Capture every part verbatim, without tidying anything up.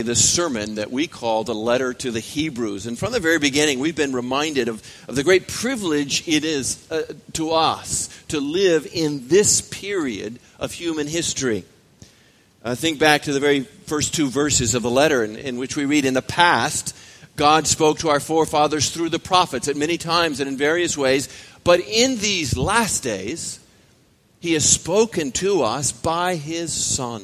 The sermon that we call the letter to the Hebrews. And from the very beginning, we've been reminded of, of the great privilege it is uh, to us to live in this period of human history. Uh, think back to the very first two verses of the letter in, in which we read, in the past, God spoke to our forefathers through the prophets at many times and in various ways. But in these last days, he has spoken to us by his Son.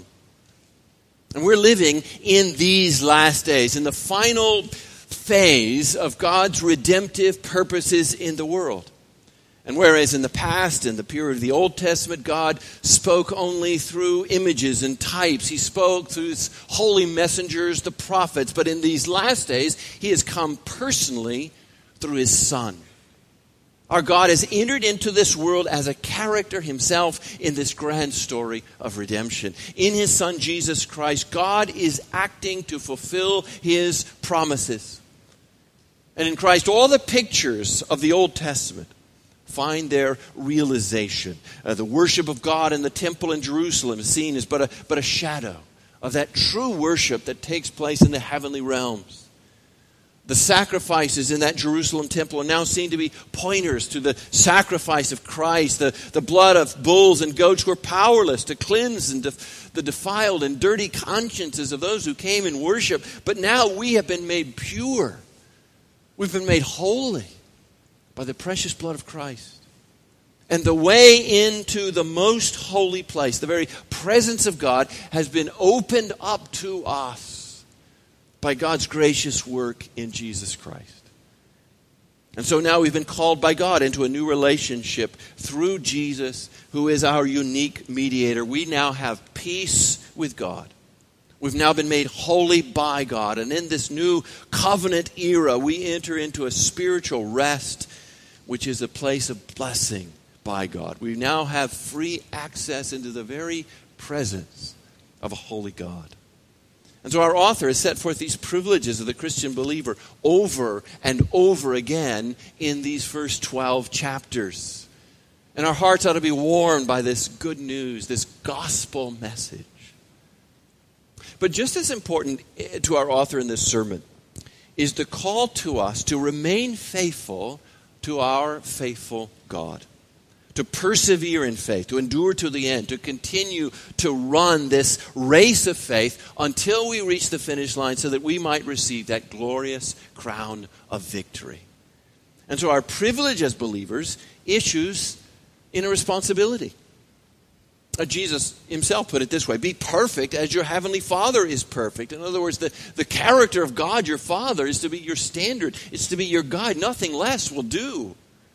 And we're living in these last days, in the final phase of God's redemptive purposes in the world. And whereas in the past, in the period of the Old Testament, God spoke only through images and types. He spoke through his holy messengers, the prophets. But in these last days, he has come personally through his Son. Our God has entered into this world as a character himself in this grand story of redemption. In his Son, Jesus Christ, God is acting to fulfill his promises. And in Christ, all the pictures of the Old Testament find their realization. Uh, the worship of God in the temple in Jerusalem is seen as but a, but a shadow of that true worship that takes place in the heavenly realms. The sacrifices in that Jerusalem temple are now seen to be pointers to the sacrifice of Christ. The, the blood of bulls and goats were powerless to cleanse and def, the defiled and dirty consciences of those who came in worship. But now we have been made pure. We've been made holy by the precious blood of Christ. And the way into the most holy place, the very presence of God, has been opened up to us by God's gracious work in Jesus Christ. And so now we've been called by God into a new relationship through Jesus, who is our unique mediator. We now have peace with God. We've now been made holy by God. And in this new covenant era, we enter into a spiritual rest, which is a place of blessing by God. We now have free access into the very presence of a holy God. And so our author has set forth these privileges of the Christian believer over and over again in these first twelve chapters. And our hearts ought to be warmed by this good news, this gospel message. But just as important to our author in this sermon is the call to us to remain faithful to our faithful God. To persevere in faith, to endure to the end, to continue to run this race of faith until we reach the finish line so that we might receive that glorious crown of victory. And so our privilege as believers issues in a responsibility. Uh, Jesus himself put it this way: be perfect as your heavenly Father is perfect. In other words, the, the character of God, your Father, is to be your standard. It's to be your guide. Nothing less will do.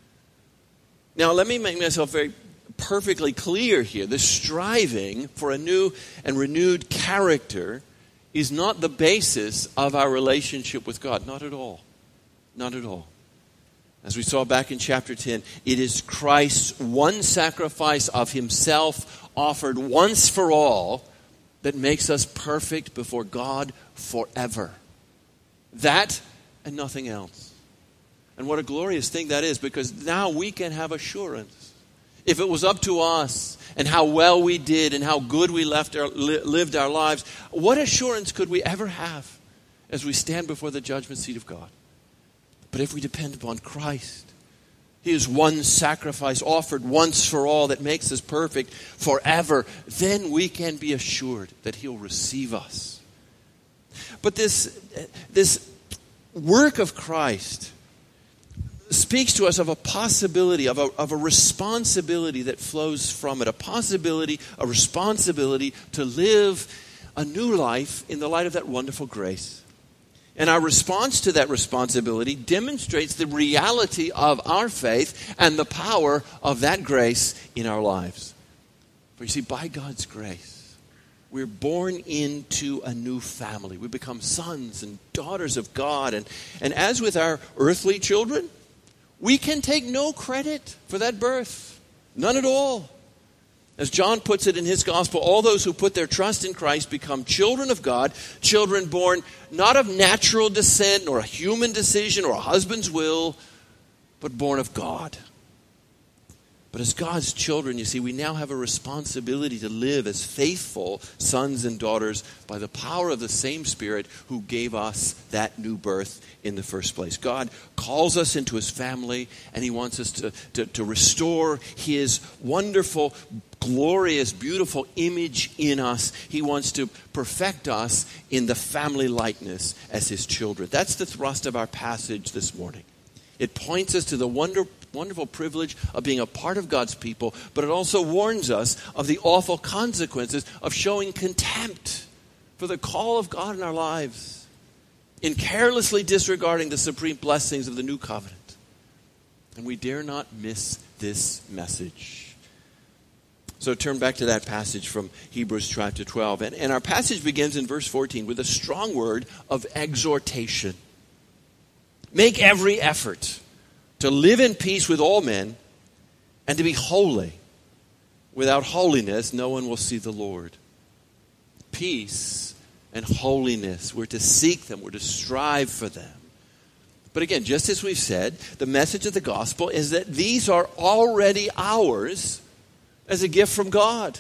Now, let me make myself very perfectly clear here. The striving for a new and renewed character is not the basis of our relationship with God. Not at all. Not at all. As we saw back in chapter ten, it is Christ's one sacrifice of himself offered once for all that makes us perfect before God forever. That and nothing else. And what a glorious thing that is, because now we can have assurance. If it was up to us and how well we did and how good we left our, li- lived our lives, what assurance could we ever have as we stand before the judgment seat of God? But if we depend upon Christ, he is one sacrifice offered once for all that makes us perfect forever, then we can be assured that he'll receive us. But this, this work of Christ speaks to us of a possibility, of a, of a responsibility that flows from it. A possibility, a responsibility to live a new life in the light of that wonderful grace. And our response to that responsibility demonstrates the reality of our faith and the power of that grace in our lives. For you see, by God's grace, we're born into a new family. We become sons and daughters of God. And, and as with our earthly children, we can take no credit for that birth. None at all. As John puts it in his gospel, all those who put their trust in Christ become children of God, children born not of natural descent, nor a human decision, or a husband's will, but born of God. But as God's children, you see, we now have a responsibility to live as faithful sons and daughters by the power of the same Spirit who gave us that new birth in the first place. God calls us into his family, and he wants us to, to, to restore his wonderful, glorious, beautiful image in us. He wants to perfect us in the family likeness as his children. That's the thrust of our passage this morning. It points us to the wonder, wonderful privilege of being a part of God's people, but it also warns us of the awful consequences of showing contempt for the call of God in our lives, in carelessly disregarding the supreme blessings of the new covenant. And we dare not miss this message. So turn back to that passage from Hebrews chapter twelve. And, and our passage begins in verse fourteen with a strong word of exhortation. Make every effort to live in peace with all men and to be holy. Without holiness, no one will see the Lord. Peace and holiness, we're to seek them, we're to strive for them. But again, just as we've said, the message of the gospel is that these are already ours as a gift from God.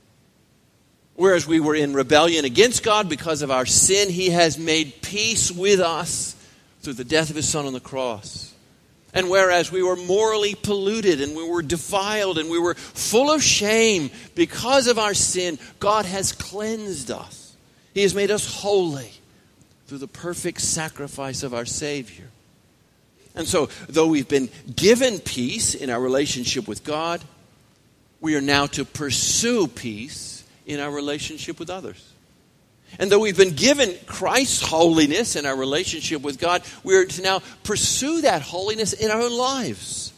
Whereas we were in rebellion against God because of our sin, he has made peace with us through the death of his Son on the cross. And whereas we were morally polluted and we were defiled and we were full of shame because of our sin, God has cleansed us. He has made us holy through the perfect sacrifice of our Savior. And so, though we've been given peace in our relationship with God, we are now to pursue peace in our relationship with others. And though we've been given Christ's holiness in our relationship with God, we are to now pursue that holiness in our own lives.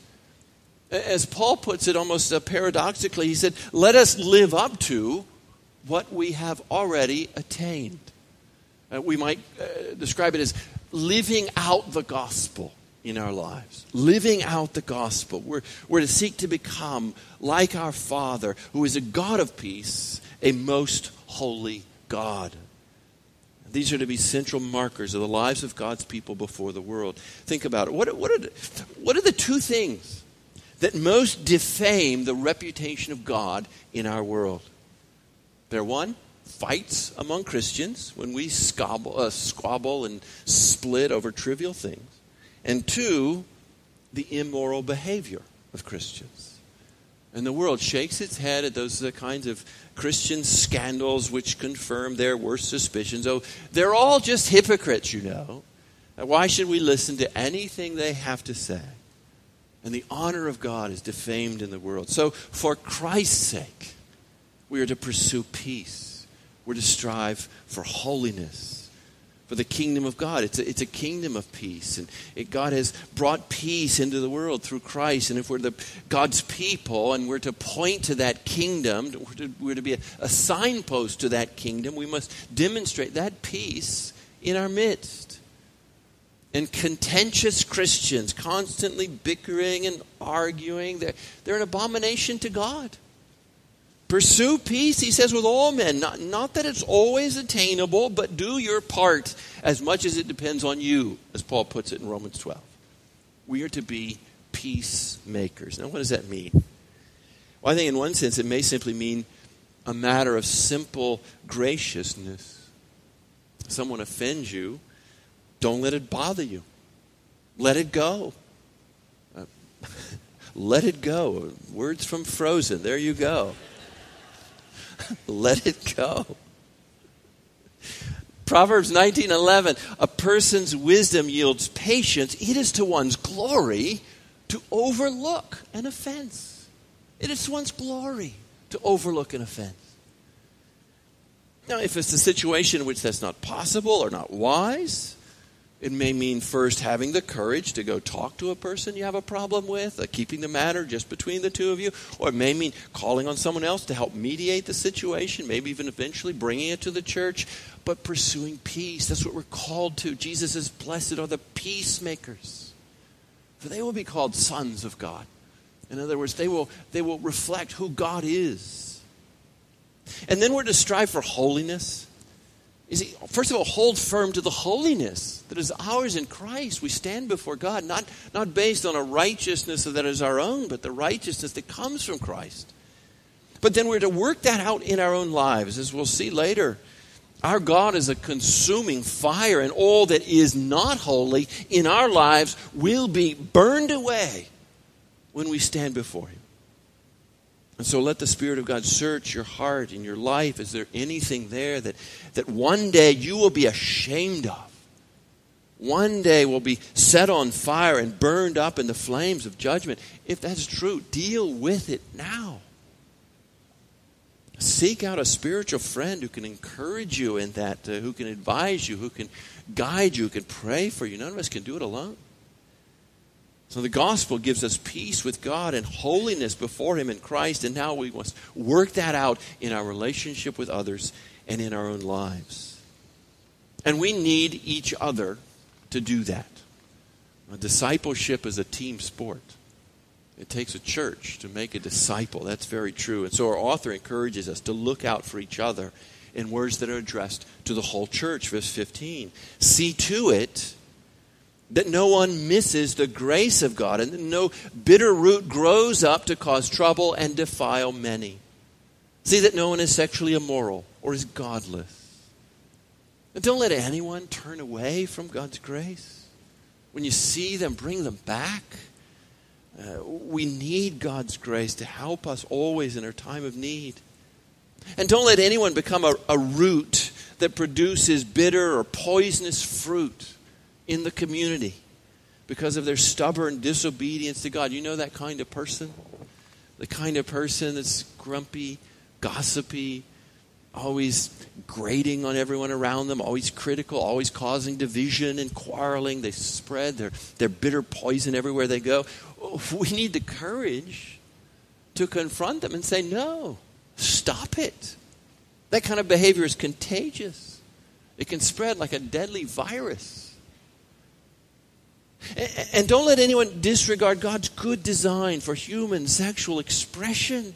As Paul puts it almost paradoxically, he said, let us live up to what we have already attained. Uh, we might uh, describe it as living out the gospel in our lives. Living out the gospel. We're, we're to seek to become like our Father, who is a God of peace, a most holy God. These are to be central markers of the lives of God's people before the world. Think about it. What, what, are, the, what are the two things that most defame the reputation of God in our world? They're one, fights among Christians when we squabble, uh, squabble and split over trivial things. And two, the immoral behavior of Christians. And the world shakes its head at those uh, kinds of Christian scandals which confirm their worst suspicions. Oh, they're all just hypocrites, you know. Why should we listen to anything they have to say? And the honor of God is defamed in the world. So for Christ's sake, we are to pursue peace. We're to strive for holiness. For the kingdom of God. It's a, it's a kingdom of peace. And it, God has brought peace into the world through Christ. And if we're the God's people and we're to point to that kingdom, we're to, we're to be a, a signpost to that kingdom, we must demonstrate that peace in our midst. And contentious Christians, constantly bickering and arguing, they're, they're an abomination to God. Pursue peace, he says, with all men. Not, not that it's always attainable, but do your part as much as it depends on you, as Paul puts it in Romans twelve. We are to be peacemakers. Now, what does that mean? Well, I think in one sense it may simply mean a matter of simple graciousness. If someone offends you, don't let it bother you. Let it go. Uh, let it go. Words from Frozen. There you go. Let it go. Proverbs nineteen eleven, a person's wisdom yields patience. It is to one's glory to overlook an offense. It is to one's glory to overlook an offense. Now, if it's a situation in which that's not possible or not wise, it may mean first having the courage to go talk to a person you have a problem with, uh, keeping the matter just between the two of you. Or it may mean calling on someone else to help mediate the situation, maybe even eventually bringing it to the church. But pursuing peace, that's what we're called to. Jesus says, blessed are the peacemakers, for they will be called sons of God. In other words, they will, they will reflect who God is. And then we're to strive for holiness. You see, first of all, hold firm to the holiness that is ours in Christ. We stand before God, not, not based on a righteousness that is our own, but the righteousness that comes from Christ. But then we're to work that out in our own lives, as we'll see later. Our God is a consuming fire, and all that is not holy in our lives will be burned away when we stand before Him. And so let the Spirit of God search your heart and your life. Is there anything there that, that one day you will be ashamed of? One day will be set on fire and burned up in the flames of judgment. If that's true, deal with it now. Seek out a spiritual friend who can encourage you in that, uh, who can advise you, who can guide you, who can pray for you. None of us can do it alone. So the gospel gives us peace with God and holiness before Him in Christ, and now we must work that out in our relationship with others and in our own lives. And we need each other to do that. A discipleship is a team sport. It takes a church to make a disciple. That's very true. And so our author encourages us to look out for each other in words that are addressed to the whole church. Verse fifteen. See to it that no one misses the grace of God, and that no bitter root grows up to cause trouble and defile many. See that no one is sexually immoral or is godless. And don't let anyone turn away from God's grace. When you see them, bring them back. Uh, we need God's grace to help us always in our time of need. And don't let anyone become a, a root that produces bitter or poisonous fruit in the community because of their stubborn disobedience to God. You know that kind of person? The kind of person that's grumpy, gossipy, always grating on everyone around them, always critical, always causing division and quarreling. They spread their, their bitter poison everywhere they go. We need the courage to confront them and say, no, stop it. That kind of behavior is contagious. It can spread like a deadly virus. And don't let anyone disregard God's good design for human sexual expression.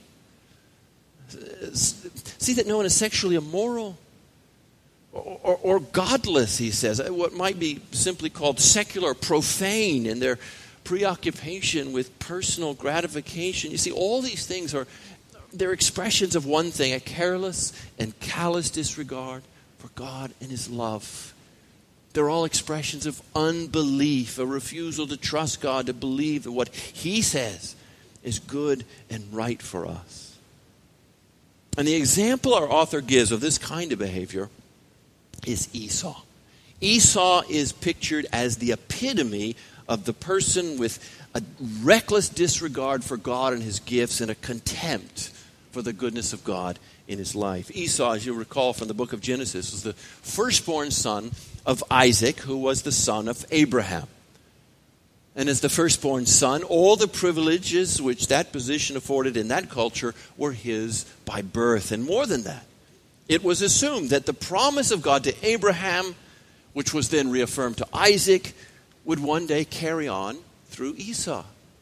See that no one is sexually immoral or, or, or godless, he says. What might be simply called secular, profane in their preoccupation with personal gratification. You see, all these things are, they're expressions of one thing, a careless and callous disregard for God and His love. They're all expressions of unbelief, a refusal to trust God, to believe that what He says is good and right for us. And the example our author gives of this kind of behavior is Esau. Esau is pictured as the epitome of the person with a reckless disregard for God and His gifts and a contempt for the goodness of God in his life. Esau, as you recall from the book of Genesis, was the firstborn son of Isaac, who was the son of Abraham. And as the firstborn son, all the privileges which that position afforded in that culture were his by birth. And more than that, it was assumed that the promise of God to Abraham, which was then reaffirmed to Isaac, would one day carry on through Esau.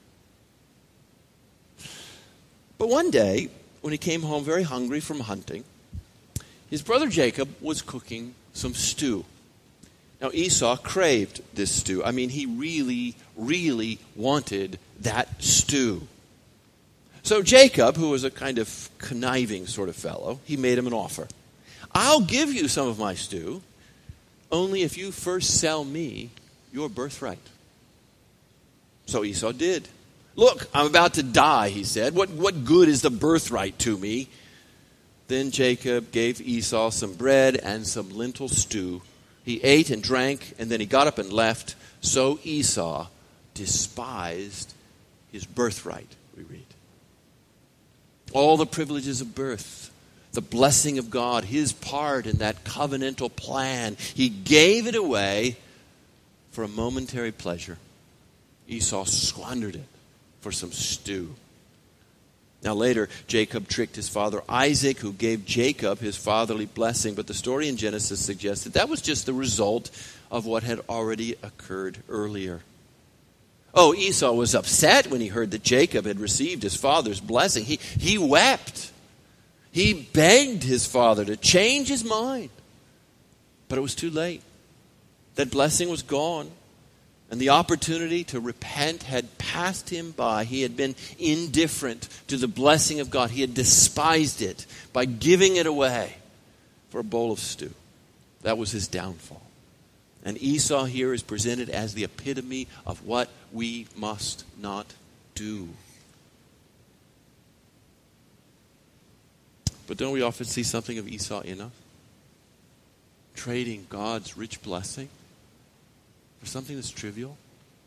But one day, when he came home very hungry from hunting, his brother Jacob was cooking some stew. Now, Esau craved this stew. I mean, he really, really wanted that stew. So Jacob, who was a kind of conniving sort of fellow, he made him an offer. I'll give you some of my stew, only if you first sell me your birthright. So Esau did. Look, I'm about to die, he said. What, what good is the birthright to me? Then Jacob gave Esau some bread and some lentil stew. He ate and drank, and then he got up and left. So Esau despised his birthright, we read. All the privileges of birth, the blessing of God, his part in that covenantal plan, he gave it away for a momentary pleasure. Esau squandered it for some stew. Now later, Jacob tricked his father Isaac, who gave Jacob his fatherly blessing. But the story in Genesis suggests that that was just the result of what had already occurred earlier. Oh, Esau was upset when he heard that Jacob had received his father's blessing. He, he wept. He begged his father to change his mind. But it was too late. That blessing was gone. And the opportunity to repent had passed him by. He had been indifferent to the blessing of God. He had despised it by giving it away for a bowl of stew. That was his downfall. And Esau here is presented as the epitome of what we must not do. But don't we often see something of Esau in us? Trading God's rich blessing for something that's trivial.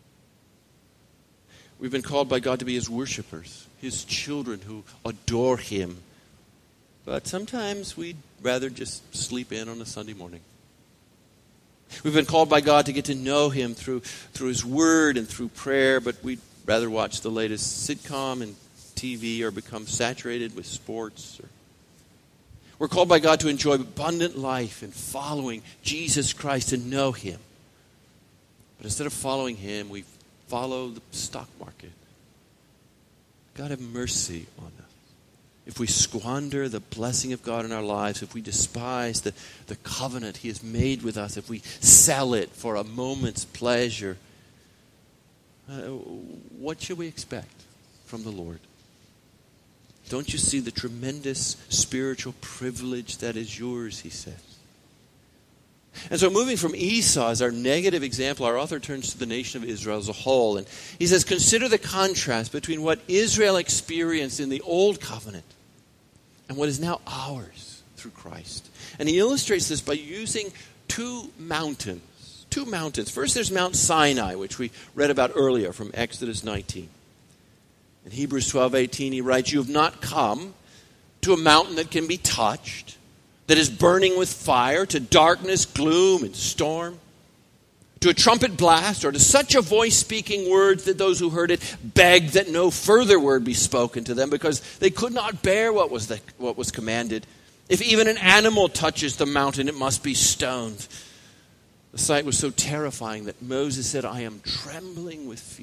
We've been called by God to be his worshipers, his children who adore him. But sometimes we'd rather just sleep in on a Sunday morning. We've been called by God to get to know him through, through his word and through prayer, but we'd rather watch the latest sitcom and T V or become saturated with sports. Or we're called by God to enjoy abundant life and following Jesus Christ and know him. But instead of following him, we follow the stock market. God have mercy on us. If we squander the blessing of God in our lives, if we despise the, the covenant he has made with us, if we sell it for a moment's pleasure, uh, what should we expect from the Lord? Don't you see the tremendous spiritual privilege that is yours, he says. And so moving from Esau as our negative example, our author turns to the nation of Israel as a whole. And he says, consider the contrast between what Israel experienced in the old covenant and what is now ours through Christ. And he illustrates this by using two mountains. Two mountains. First there's Mount Sinai, which we read about earlier from Exodus nineteen. In Hebrews twelve eighteen he writes, you have not come to a mountain that can be touched, that is burning with fire, to darkness, gloom, and storm, to a trumpet blast, or to such a voice speaking words that those who heard it begged that no further word be spoken to them, because they could not bear what was the, what was commanded. If even an animal touches the mountain, it must be stoned. The sight was so terrifying that Moses said, I am trembling with fear.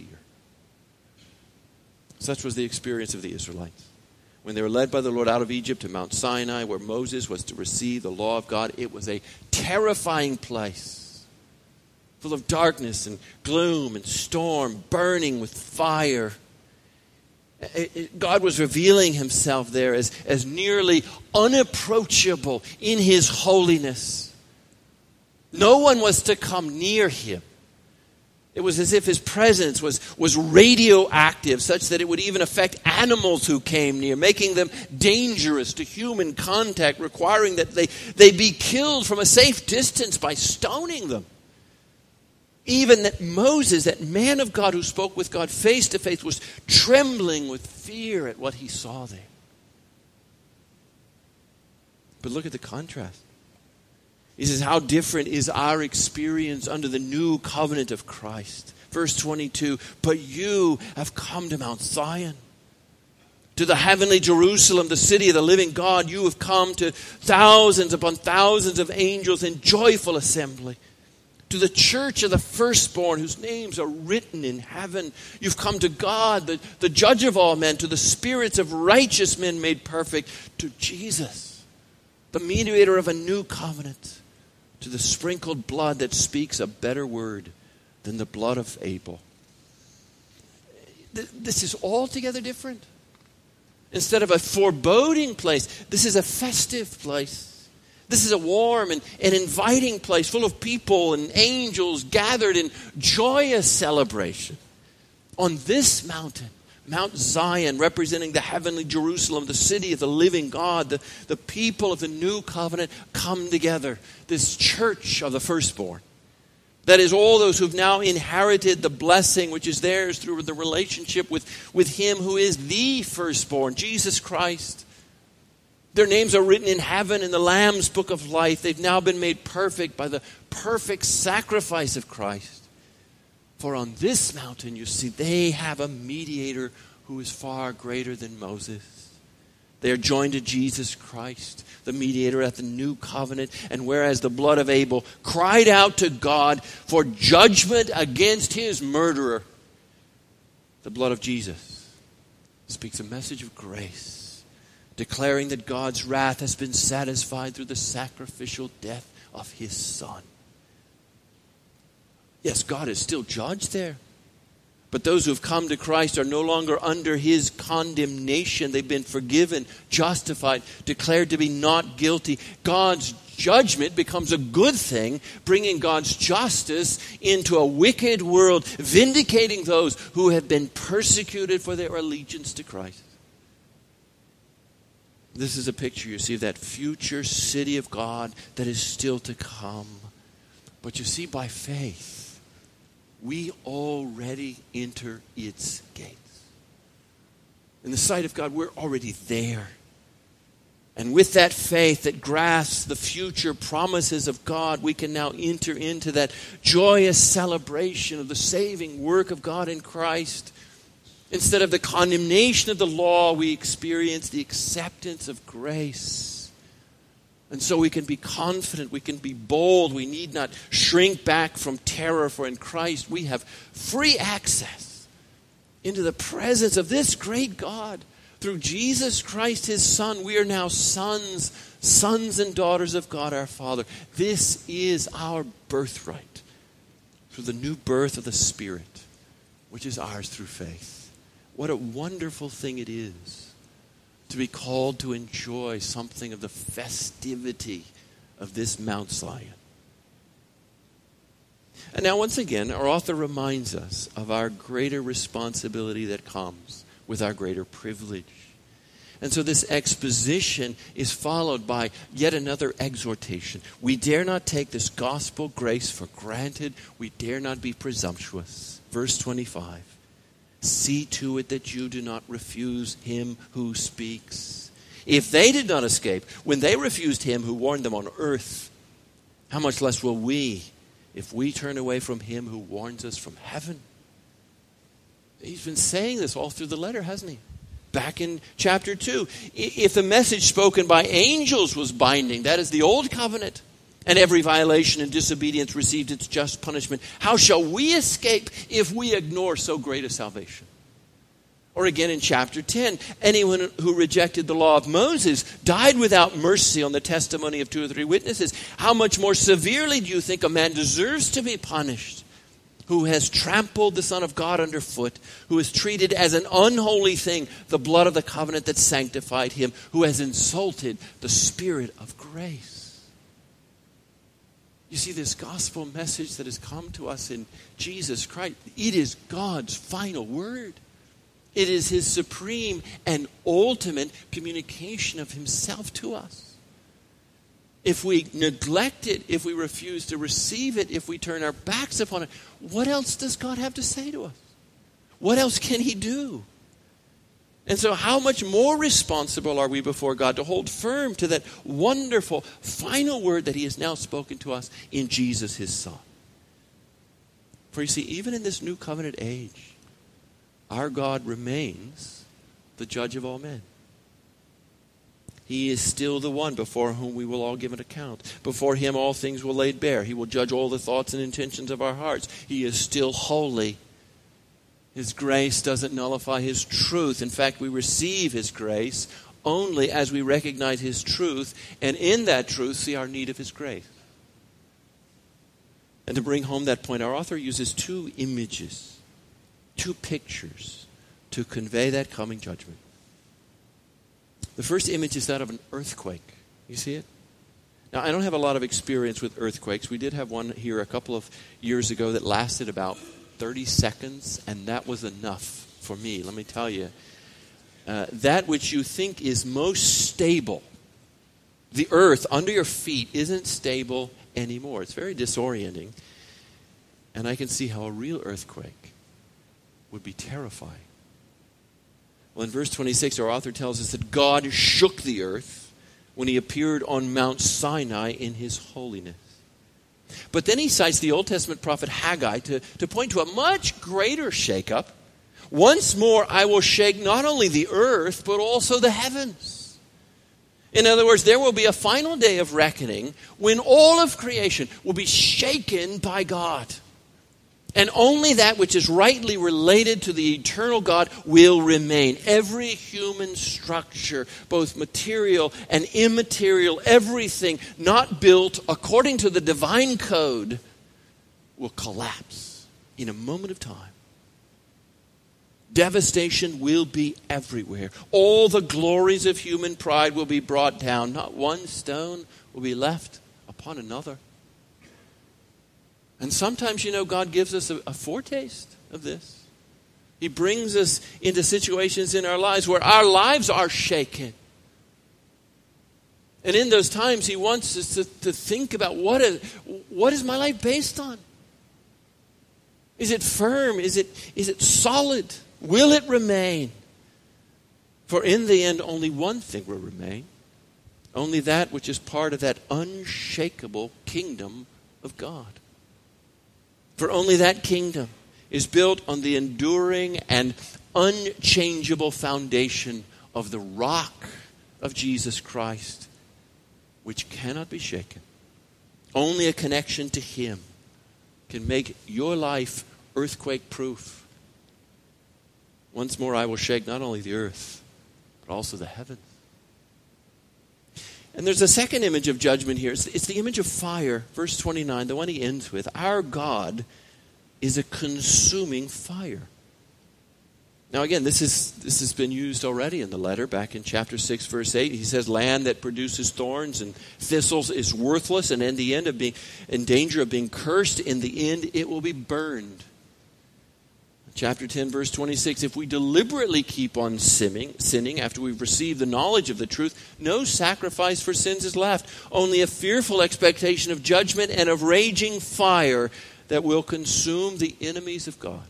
Such was the experience of the Israelites. When they were led by the Lord out of Egypt to Mount Sinai, where Moses was to receive the law of God, it was a terrifying place, full of darkness and gloom and storm, burning with fire. It, it, God was revealing himself there as, as nearly unapproachable in his holiness. No one was to come near him. It was as if his presence was, was radioactive, such that it would even affect animals who came near, making them dangerous to human contact, requiring that they, they be killed from a safe distance by stoning them. Even that Moses, that man of God who spoke with God face to face, was trembling with fear at what he saw there. But look at the contrast. He says, how different is our experience under the new covenant of Christ. Verse twenty-two, but you have come to Mount Zion, to the heavenly Jerusalem, the city of the living God. You have come to thousands upon thousands of angels in joyful assembly, to the church of the firstborn whose names are written in heaven. You've come to God, the, the judge of all men, to the spirits of righteous men made perfect, to Jesus, the mediator of a new covenant, to the sprinkled blood that speaks a better word than the blood of Abel. This is altogether different. Instead of a foreboding place, this is a festive place. This is a warm and, and inviting place full of people and angels gathered in joyous celebration. On this mountain, Mount Zion, representing the heavenly Jerusalem, the city of the living God, the, the people of the new covenant come together. This church of the firstborn. That is, all those who've now inherited the blessing which is theirs through the relationship with, with him who is the firstborn, Jesus Christ. Their names are written in heaven in the Lamb's book of life. They've now been made perfect by the perfect sacrifice of Christ. For on this mountain, you see, they have a mediator who is far greater than Moses. They are joined to Jesus Christ, the mediator at the new covenant. And whereas the blood of Abel cried out to God for judgment against his murderer, the blood of Jesus speaks a message of grace, declaring that God's wrath has been satisfied through the sacrificial death of his Son. Yes, God is still judged there. But those who have come to Christ are no longer under his condemnation. They've been forgiven, justified, declared to be not guilty. God's judgment becomes a good thing, bringing God's justice into a wicked world, vindicating those who have been persecuted for their allegiance to Christ. This is a picture, you see, of that future city of God that is still to come. But you see, by faith, we already enter its gates. In the sight of God, we're already there. And with that faith that grasps the future promises of God, we can now enter into that joyous celebration of the saving work of God in Christ. Instead of the condemnation of the law, we experience the acceptance of grace. And so we can be confident, we can be bold, we need not shrink back from terror, for in Christ we have free access into the presence of this great God. Through Jesus Christ, his Son, we are now sons, sons and daughters of God our Father. This is our birthright through the new birth of the Spirit, which is ours through faith. What a wonderful thing it is to be called to enjoy something of the festivity of this Mount Zion. And now once again, our author reminds us of our greater responsibility that comes with our greater privilege. And so this exposition is followed by yet another exhortation. We dare not take this gospel grace for granted. We dare not be presumptuous. Verse twenty-five. See to it that you do not refuse him who speaks. If they did not escape when they refused him who warned them on earth, how much less will we if we turn away from him who warns us from heaven? He's been saying this all through the letter, hasn't he? Back in chapter two. If the message spoken by angels was binding, that is the old covenant, and every violation and disobedience received its just punishment, how shall we escape if we ignore so great a salvation? Or again in chapter ten, anyone who rejected the law of Moses died without mercy on the testimony of two or three witnesses. How much more severely do you think a man deserves to be punished who has trampled the Son of God underfoot, who has treated as an unholy thing the blood of the covenant that sanctified him, who has insulted the Spirit of grace? You see, this gospel message that has come to us in Jesus Christ, it is God's final word. It is his supreme and ultimate communication of himself to us. If we neglect it, if we refuse to receive it, if we turn our backs upon it, what else does God have to say to us? What else can he do? And so how much more responsible are we before God to hold firm to that wonderful final word that he has now spoken to us in Jesus, his Son? For you see, even in this new covenant age, our God remains the judge of all men. He is still the one before whom we will all give an account. Before him all things will laid bare. He will judge all the thoughts and intentions of our hearts. He is still holy. His grace doesn't nullify his truth. In fact, we receive his grace only as we recognize his truth, and in that truth see our need of his grace. And to bring home that point, our author uses two images, two pictures to convey that coming judgment. The first image is that of an earthquake. You see it? Now, I don't have a lot of experience with earthquakes. We did have one here a couple of years ago that lasted about thirty seconds, and that was enough for me. Let me tell you, uh, that which you think is most stable, the earth under your feet, isn't stable anymore. It's very disorienting. And I can see how a real earthquake would be terrifying. Well, in verse twenty-six, our author tells us that God shook the earth when he appeared on Mount Sinai in his holiness. But then he cites the Old Testament prophet Haggai to, to point to a much greater shakeup. Once more I will shake not only the earth, but also the heavens. In other words, there will be a final day of reckoning when all of creation will be shaken by God. And only that which is rightly related to the eternal God will remain. Every human structure, both material and immaterial, everything not built according to the divine code, will collapse in a moment of time. Devastation will be everywhere. All the glories of human pride will be brought down. Not one stone will be left upon another. And sometimes, you know, God gives us a, a foretaste of this. He brings us into situations in our lives where our lives are shaken. And in those times, He wants us to, to think about what is, what is my life based on? Is it firm? Is it, is it solid? Will it remain? For in the end, only one thing will remain. Only that which is part of that unshakable kingdom of God. For only that kingdom is built on the enduring and unchangeable foundation of the rock of Jesus Christ, which cannot be shaken. Only a connection to Him can make your life earthquake-proof. Once more I will shake not only the earth, but also the heavens. And there's a second image of judgment here. It's, it's the image of fire. Verse twenty-nine, the one he ends with. Our God is a consuming fire. Now again, this is this has been used already in the letter. Back in chapter six, verse eight, he says, land that produces thorns and thistles is worthless, and in the end of being in danger of being cursed. In the end, it will be burned. Chapter ten, verse twenty-six, if we deliberately keep on sinning, sinning after we've received the knowledge of the truth, no sacrifice for sins is left, only a fearful expectation of judgment and of raging fire that will consume the enemies of God.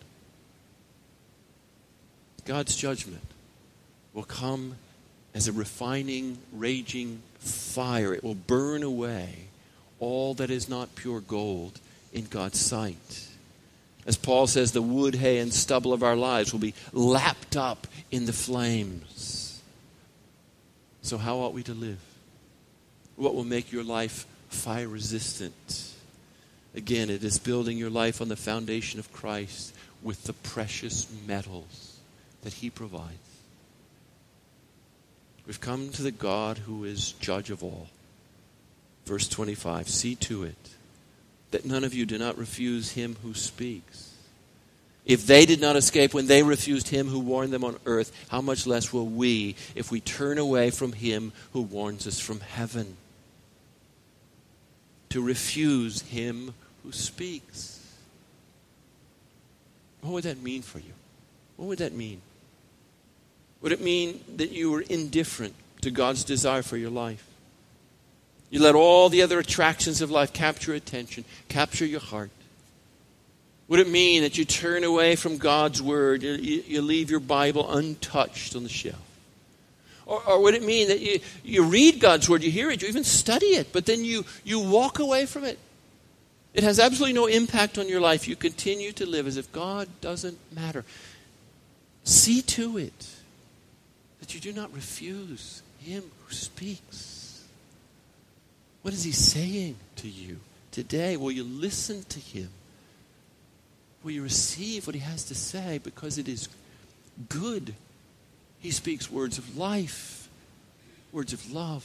God's judgment will come as a refining, raging fire. It will burn away all that is not pure gold in God's sight. As Paul says, the wood, hay, and stubble of our lives will be lapped up in the flames. So how ought we to live? What will make your life fire resistant? Again, it is building your life on the foundation of Christ with the precious metals that He provides. We've come to the God who is judge of all. Verse twenty-five, see to it that none of you do not refuse Him who speaks. If they did not escape when they refused Him who warned them on earth, how much less will we if we turn away from Him who warns us from heaven? To refuse Him who speaks. What would that mean for you? What would that mean? Would it mean that you were indifferent to God's desire for your life? You let all the other attractions of life capture your attention, capture your heart. Would it mean that you turn away from God's Word, you, you leave your Bible untouched on the shelf? Or, or would it mean that you, you read God's Word, you hear it, you even study it, but then you, you walk away from it? It has absolutely no impact on your life. You continue to live as if God doesn't matter. See to it that you do not refuse Him who speaks. What is He saying to you today? Will you listen to Him? Will you receive what He has to say? Because it is good. He speaks words of life, words of love.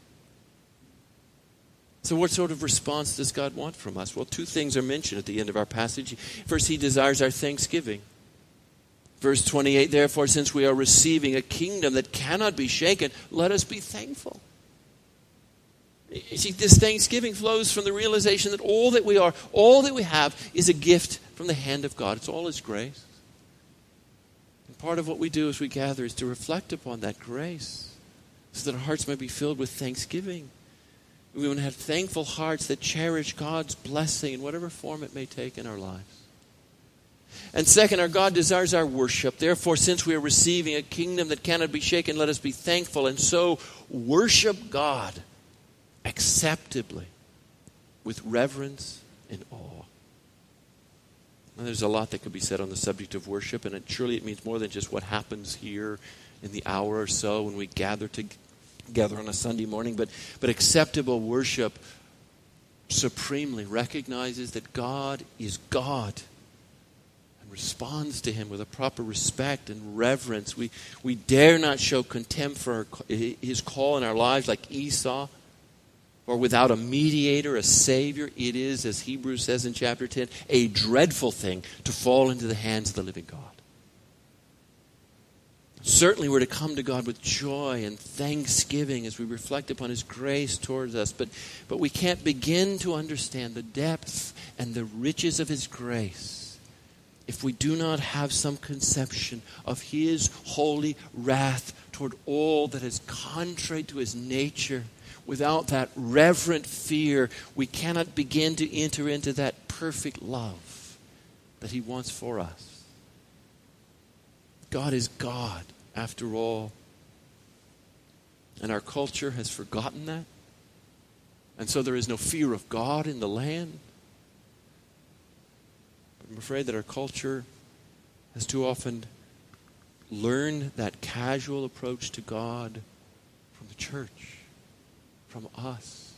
So what sort of response does God want from us? Well, two things are mentioned at the end of our passage. First, He desires our thanksgiving. Verse twenty-eight, therefore, since we are receiving a kingdom that cannot be shaken, let us be thankful. You see, this thanksgiving flows from the realization that all that we are, all that we have, is a gift from the hand of God. It's all His grace. And part of what we do as we gather is to reflect upon that grace so that our hearts might be filled with thanksgiving. We want to have thankful hearts that cherish God's blessing in whatever form it may take in our lives. And second, our God desires our worship. Therefore, since we are receiving a kingdom that cannot be shaken, let us be thankful and so worship God acceptably with reverence and awe. Now, there's a lot that could be said on the subject of worship, and it, surely it means more than just what happens here in the hour or so when we gather together on a Sunday morning. But, but acceptable worship supremely recognizes that God is God responds to him with a proper respect and reverence. We, we dare not show contempt for our, his call in our lives like Esau. For without a mediator, a Savior, it is, as Hebrews says in chapter ten, a dreadful thing to fall into the hands of the living God. Certainly we're to come to God with joy and thanksgiving as we reflect upon his grace towards us. But, but we can't begin to understand the depth and the riches of his grace if we do not have some conception of his holy wrath toward all that is contrary to his nature. Without that reverent fear, we cannot begin to enter into that perfect love that he wants for us. God is God, after all. And our culture has forgotten that. And so there is no fear of God in the land. I'm afraid that our culture has too often learned that casual approach to God from the church, from us.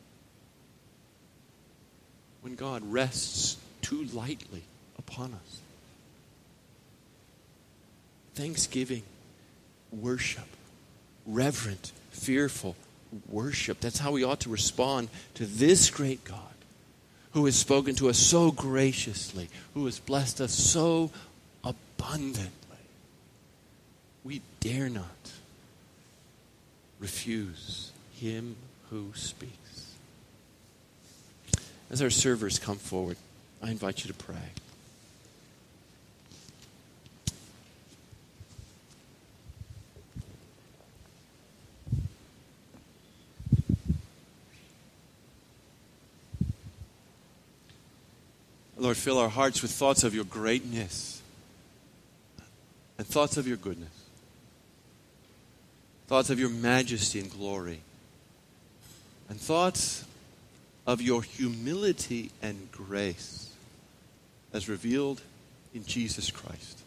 When God rests too lightly upon us. Thanksgiving, worship, reverent, fearful worship. That's how we ought to respond to this great God who has spoken to us so graciously, who has blessed us so abundantly. We dare not refuse him who speaks. As our servers come forward, I invite you to pray. Lord, fill our hearts with thoughts of your greatness and thoughts of your goodness, thoughts of your majesty and glory, and thoughts of your humility and grace as revealed in Jesus Christ.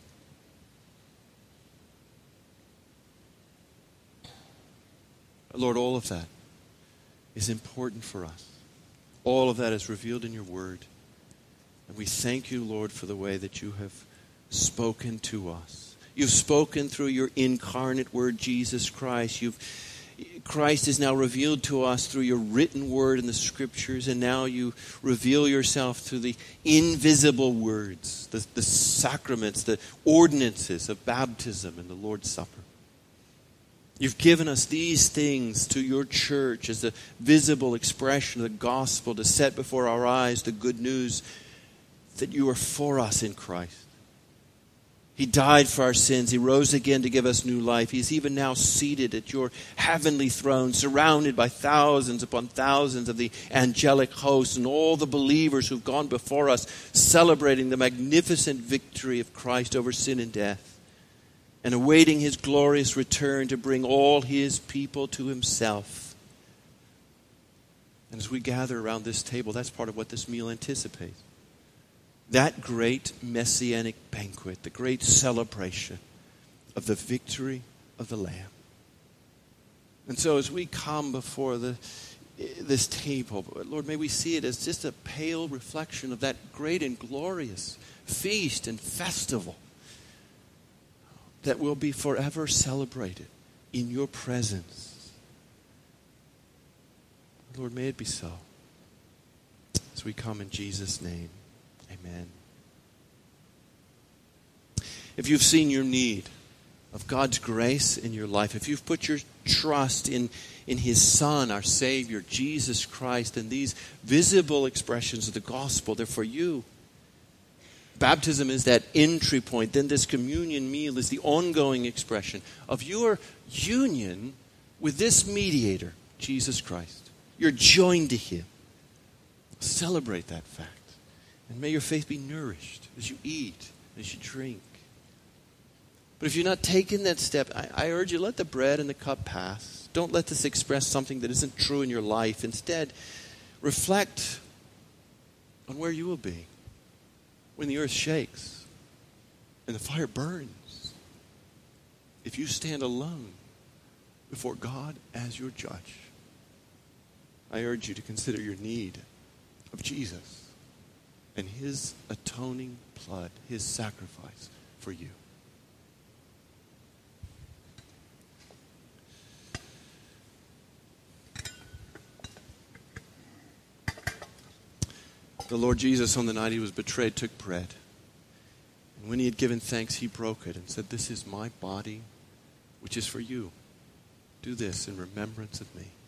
Lord, all of that is important for us. All of that is revealed in your word. And we thank you, Lord, for the way that you have spoken to us. You've spoken through your incarnate word, Jesus Christ. You've, Christ is now revealed to us through your written word in the scriptures, and now you reveal yourself through the invisible words, the, the sacraments, the ordinances of baptism and the Lord's Supper. You've given us these things to your church as a visible expression of the gospel to set before our eyes the good news that you are for us in Christ. He died for our sins. He rose again to give us new life. He's even now seated at your heavenly throne, surrounded by thousands upon thousands of the angelic hosts and all the believers who've gone before us, celebrating the magnificent victory of Christ over sin and death, and awaiting his glorious return to bring all his people to himself. And as we gather around this table, that's part of what this meal anticipates. That great messianic banquet, the great celebration of the victory of the Lamb. And so as we come before the, this table, Lord, may we see it as just a pale reflection of that great and glorious feast and festival that will be forever celebrated in your presence. Lord, may it be so. As we come in Jesus' name. Amen. If you've seen your need of God's grace in your life, if you've put your trust in, in his Son, our Savior, Jesus Christ, and these visible expressions of the gospel, they're for you. Baptism is that entry point. Then this communion meal is the ongoing expression of your union with this mediator, Jesus Christ. You're joined to him. Celebrate that fact. And may your faith be nourished as you eat, as you drink. But if you're not taking that step, I, I urge you, let the bread and the cup pass. Don't let this express something that isn't true in your life. Instead, reflect on where you will be when the earth shakes and the fire burns. If you stand alone before God as your judge, I urge you to consider your need of Jesus. and his atoning blood, his sacrifice for you. The Lord Jesus, on the night he was betrayed, took bread. And when he had given thanks, he broke it and said, "This is my body, which is for you. Do this in remembrance of me."